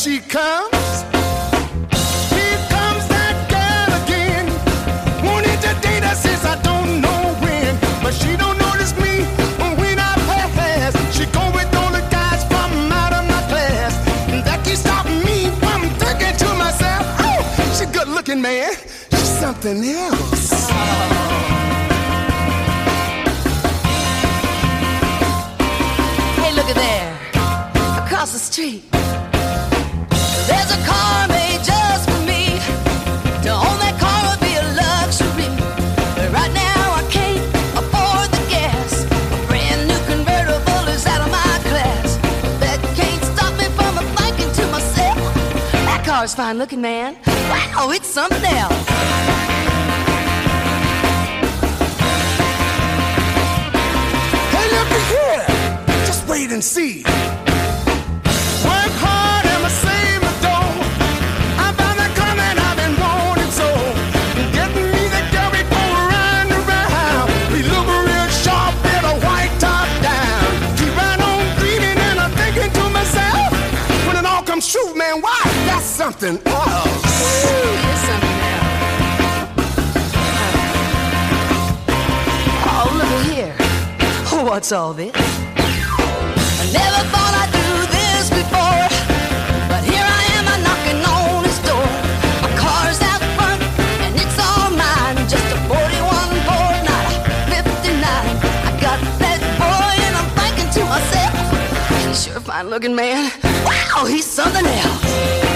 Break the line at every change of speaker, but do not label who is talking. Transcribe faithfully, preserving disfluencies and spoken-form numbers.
she comes. Here comes that girl again. Wanted to date her since I don't know when, but she don't notice me when I pass. She go with all the guys from out of my class. That keeps stopping me from thinking to myself, oh, she good looking, man. She's something else.
Hey, look at there. Across the street, there's a car made just for me. To own that car would be a luxury, but right now I can't afford the gas. A brand new convertible is out of my class. That can't stop me from thinking to myself, that car's fine looking, man. Wow, it's something else.
Hey, look at here. Just wait and see. Work hard and I save my dough. I found that car that I've been wanting so. Getting me the girl we go round and round. We look real sharp with a white top down. Keep right on dreaming and I'm thinking to myself, when it all comes true, man, why? That's something else.
Ooh, it's something else. Oh, look at here. What's all this? I never thought I'd do this before, but here I am, I'm knocking on his door. My car's out front, and it's all mine. Just a forty-one Ford, not a fifty-nine. I got that boy, and I'm thinking to myself, he's sure a fine looking man. Wow, he's something else.